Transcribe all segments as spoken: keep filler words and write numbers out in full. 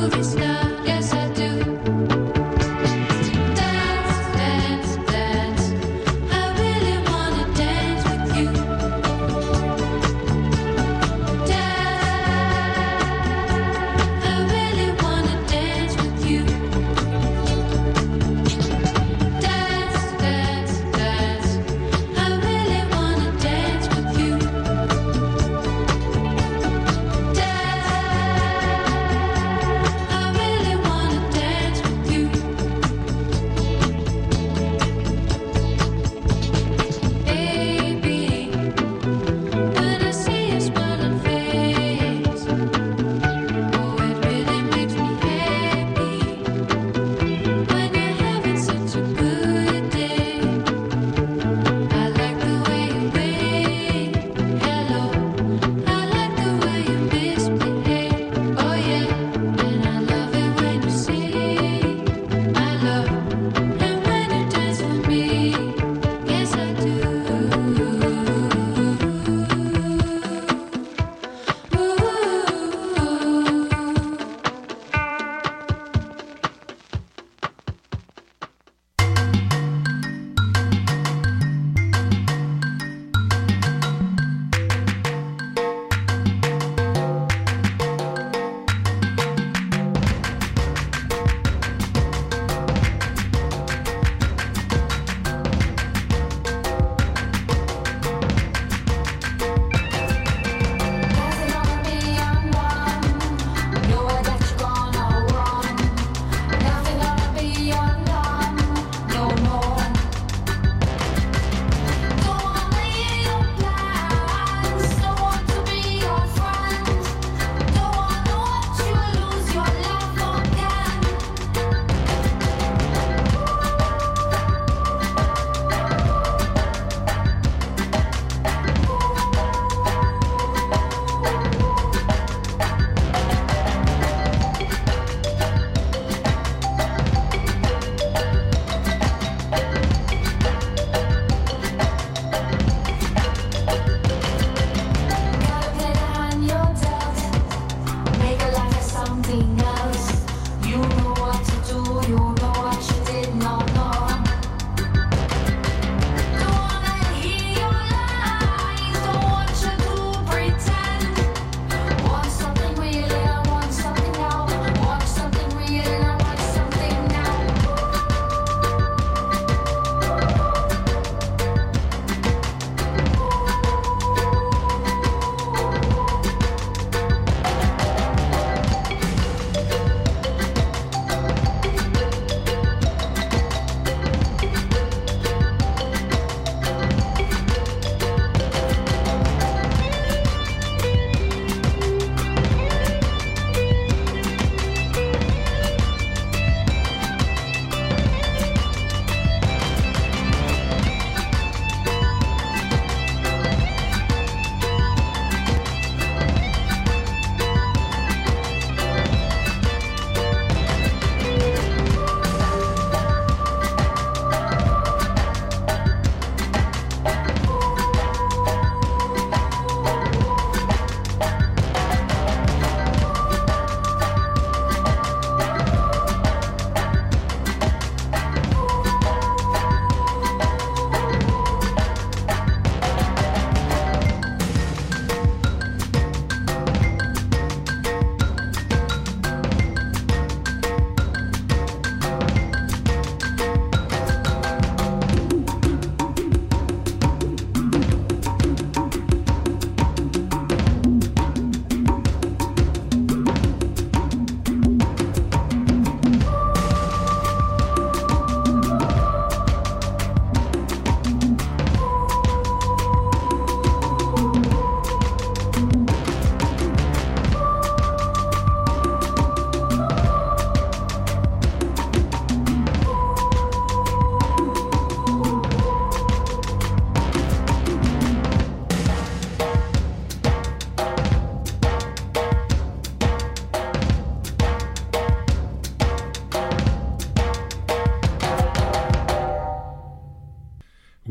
I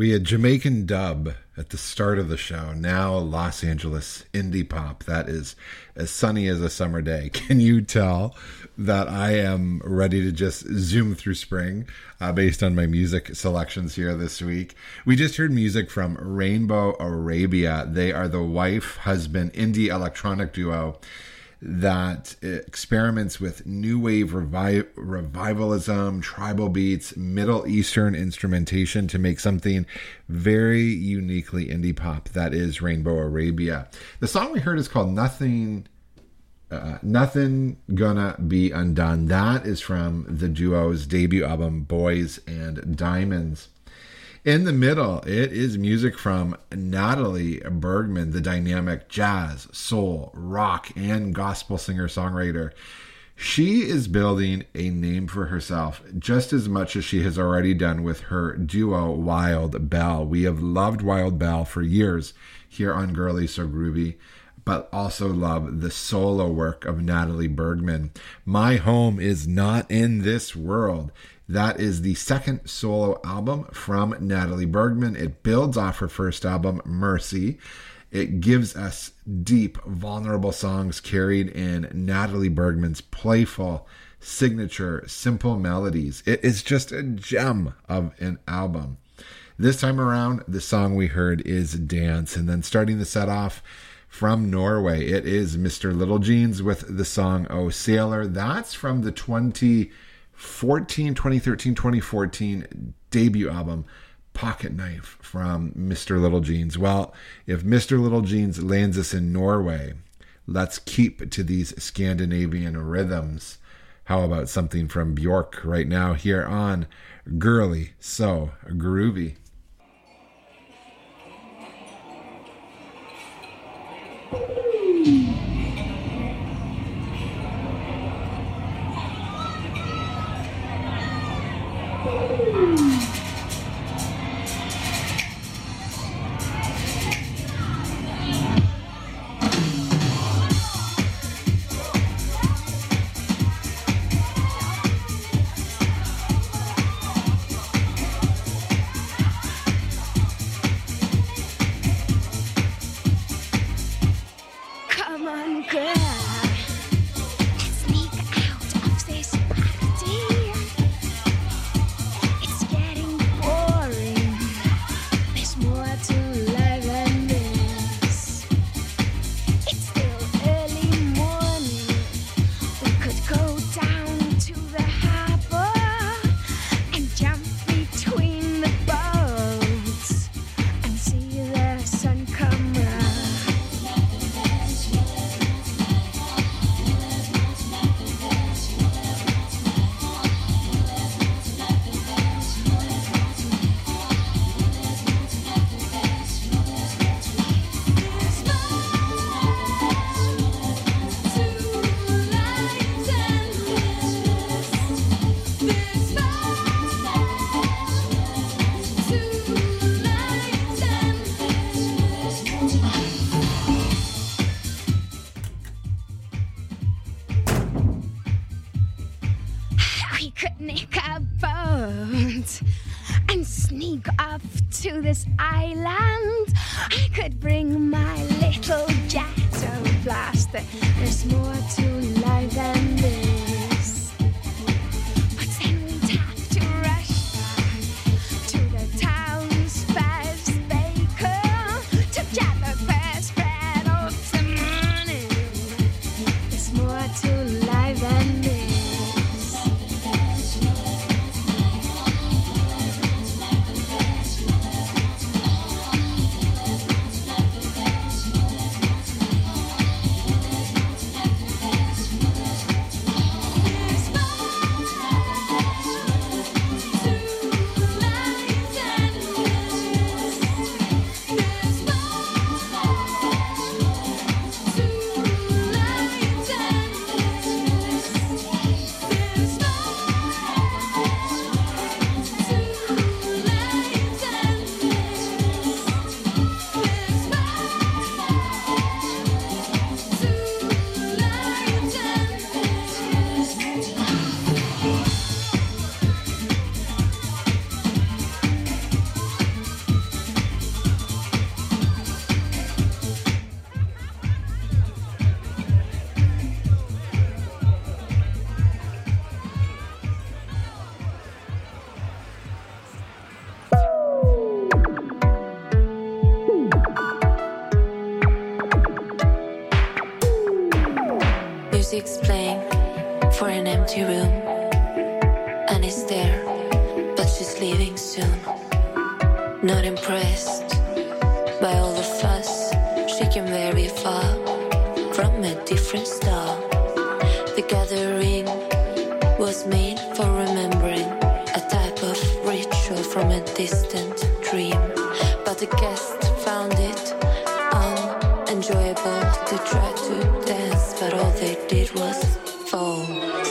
We had Jamaican dub at the start of the show. Now Los Angeles indie pop. That is as sunny as a summer day. Can you tell that I am ready to just zoom through spring uh, based on my music selections here this week? We just heard music from Rainbow Arabia. They are the wife-husband indie electronic duo that experiments with new wave revi- revivalism, tribal beats, Middle Eastern instrumentation to make something very uniquely indie pop. That is Rainbow Arabia. The song we heard is called Nothing uh, Nothing Gonna Be Undone. That is from the duo's debut album, Boys and Diamonds. In the middle, it is music from Natalie Bergman, the dynamic jazz, soul, rock, and gospel singer-songwriter. She is building a name for herself just as much as she has already done with her duo, Wild Belle. We have loved Wild Belle for years here on Girly So Groovy, but also love the solo work of Natalie Bergman. My Home Is Not in This World. That is the second solo album from Natalie Bergman. It builds off her first album, Mercy. It gives us deep, vulnerable songs carried in Natalie Bergman's playful, signature, simple melodies. It is just a gem of an album. This time around, the song we heard is Dance. And then starting the set off from Norway, it is Mister Little Jeans with the song Oh Sailor. That's from the twenty fourteen, twenty thirteen, twenty fourteen debut album, Pocket Knife, from Mister Little Jeans. Well, if Mister Little Jeans lands us in Norway, let's keep to these Scandinavian rhythms. How about something from Bjork right now here on Girly So Groovy? This island, I could bring my little ghetto blaster. There's more to life than this. But then we'd have to rush back to the town's best baker to get the first bread of the morning. There's more to life than this. music's playing for an empty room. Annie's there, but she's leaving soon. Not impressed by all the fuss, she came very far from a different star. The gathering was made for remembering a type of ritual from a distant dream. But the guests found it unenjoyable to try to dance, but all they did was fall.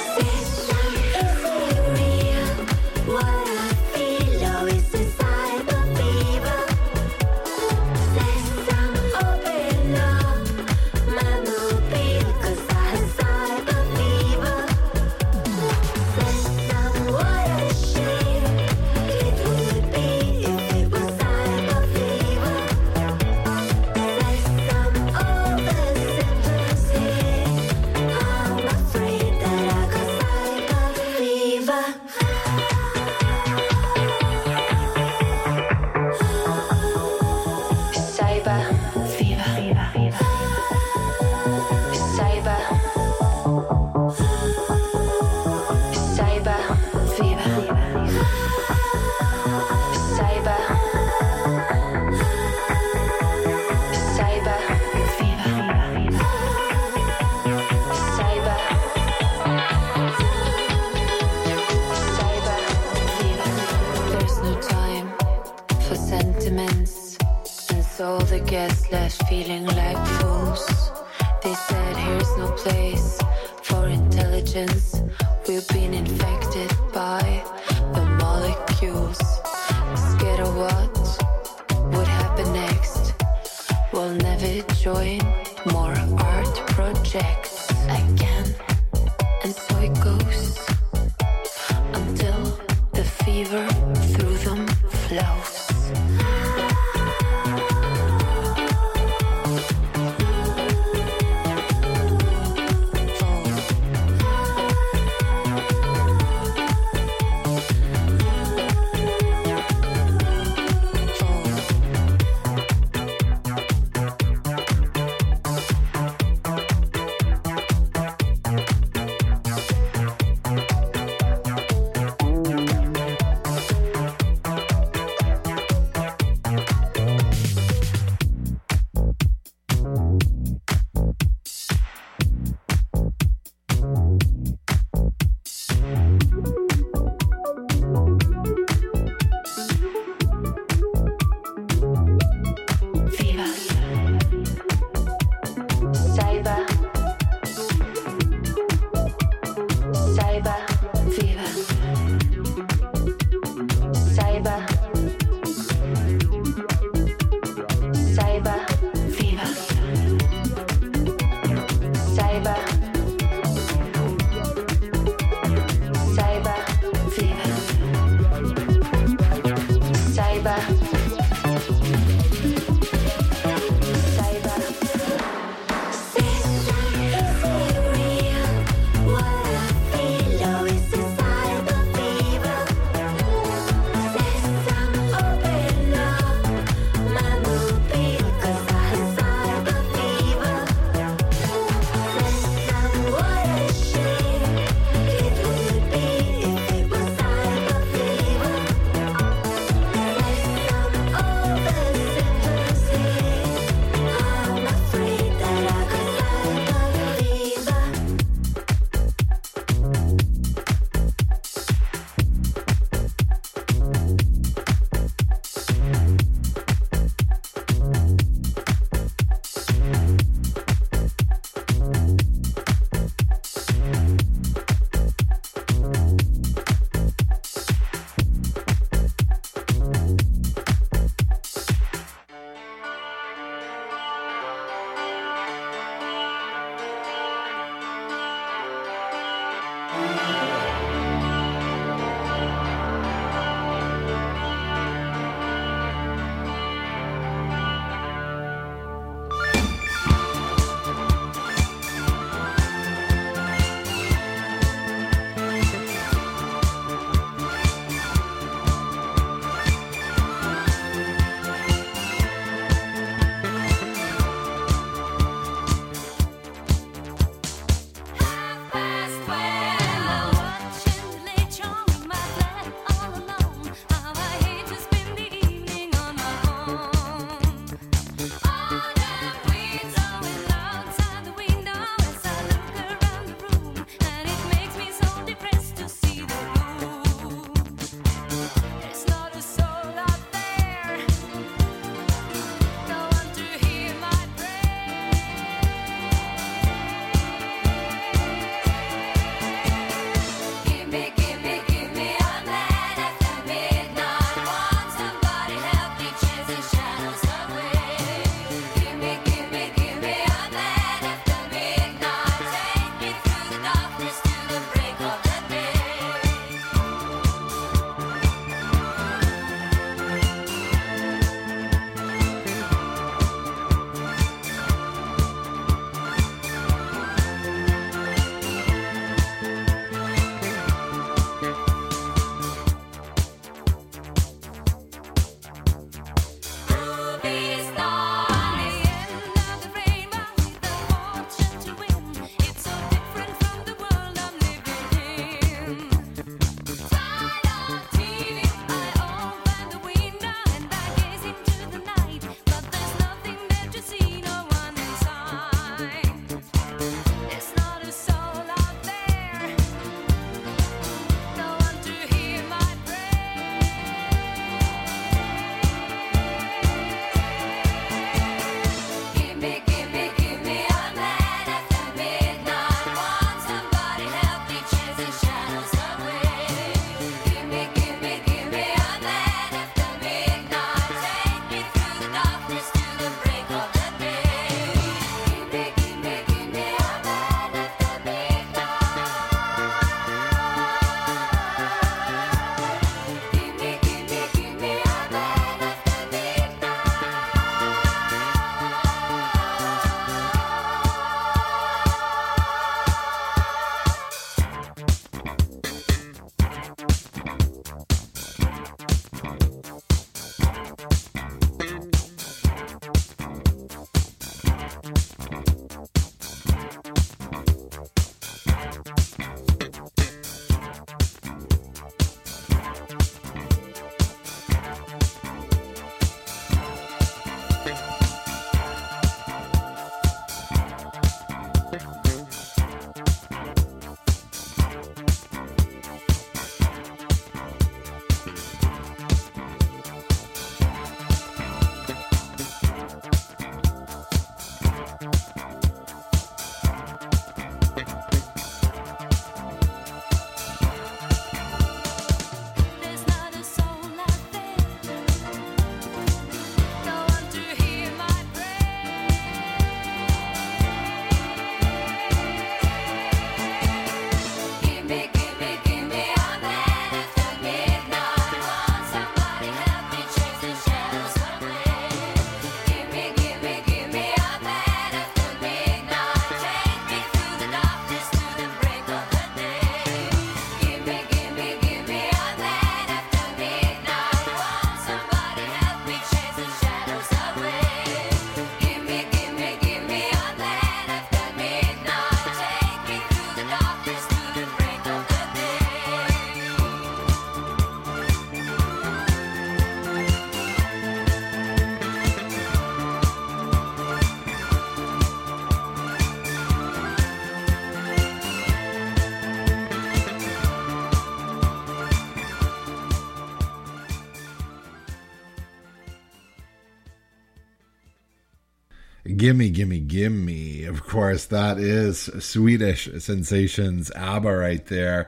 Feeling like fools. They said here's no place for intelligence. We've been infected by the molecules. Scared of what would happen next. We'll never join more art projects again. And so it goes until the fever through them flows. Gimme, gimme, gimme. Of course, that is Swedish sensations ABBA right there.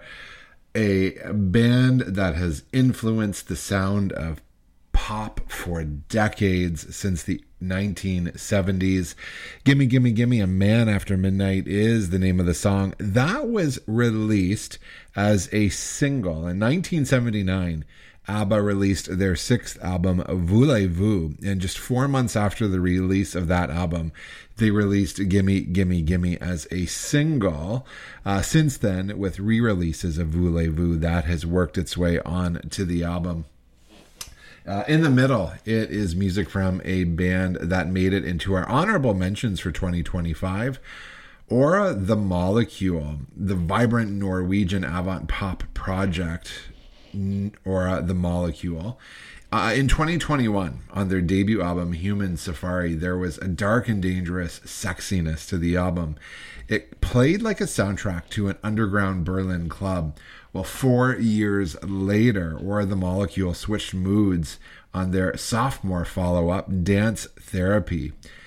A band that has influenced the sound of pop for decades, since the nineteen seventies. Gimme, Gimme, Gimme, A Man After Midnight is the name of the song. That was released as a single in nineteen seventy-nine. ABBA released their sixth album, Voulez-Vous, and just four months after the release of that album, they released Gimme, Gimme, Gimme as a single. Uh, since then, with re-releases of Voulez-Vous, that has worked its way on to the album. Uh, in the middle, it is music from a band that made it into our honorable mentions for twenty twenty-five. Aura the Molecule, the vibrant Norwegian avant-pop project, Aura the Molecule. Uh, in twenty twenty-one, on their debut album, Human Safari, there was a dark and dangerous sexiness to the album. It played like a soundtrack to an underground Berlin club. Well, four years later, Aura the Molecule switched moods on their sophomore follow-up, Dance Therapy.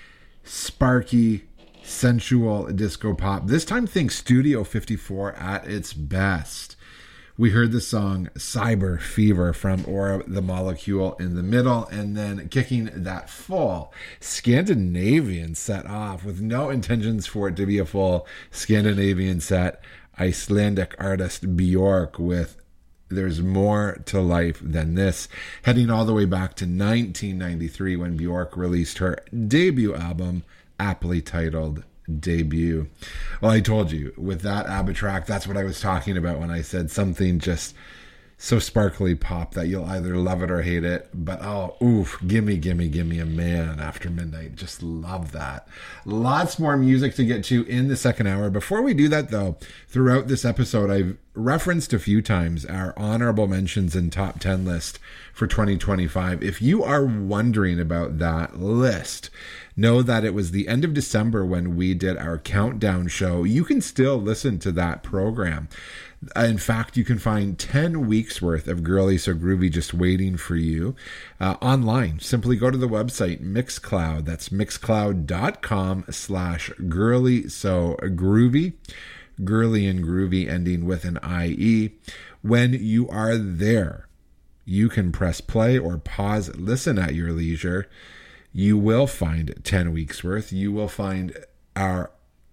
Sparky, sensual disco pop. This time, think Studio fifty-four at its best. We heard the song Cyber Fever from Aura the Molecule in the middle, and then kicking that full Scandinavian set off with no intentions for it to be a full Scandinavian set. Icelandic artist Björk with There's More to Life Than This, heading all the way back to nineteen ninety-three when Björk released her debut album, aptly titled Debut. Well, I told you, with that ABBA track, that's what I was talking about when I said something just so sparkly pop that you'll either love it or hate it. But oh, oof, gimme, gimme, gimme, A Man After Midnight. Just love that. Lots more music to get to in the second hour. Before we do that, though, throughout this episode, I've referenced a few times our honorable mentions and top ten list for twenty twenty-five. If you are wondering about that list, know that it was the end of December when we did our countdown show. You can still listen to that program. In fact, you can find ten weeks worth of Girly So Groovy just waiting for you uh, online. Simply go to the website Mixcloud. That's mixcloud.com slash Girly So Groovy. Girly and groovy ending with an I E. When you are there, you can press play or pause, listen at your leisure. You will find ten weeks worth. You will find our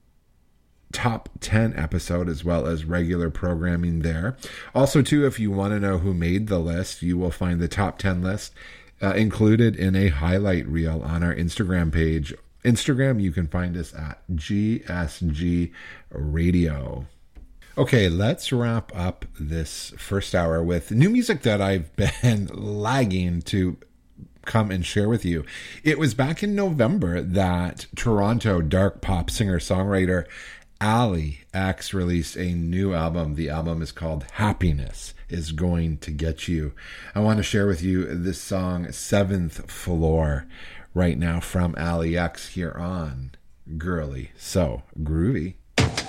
top ten episode as well as regular programming there. Also, too, if you want to know who made the list, you will find the top ten list uh, included in a highlight reel on our Instagram page. Instagram, you can find us at G S G Radio. Okay, let's wrap up this first hour with new music that I've been lagging to come and share with you. It was back in November that Toronto dark pop singer-songwriter Ali X released a new album. The album is called Happiness Is Going to Get You. I want to share with you this song, Seventh Floor, right now from Ali X here on Girly So Groovy.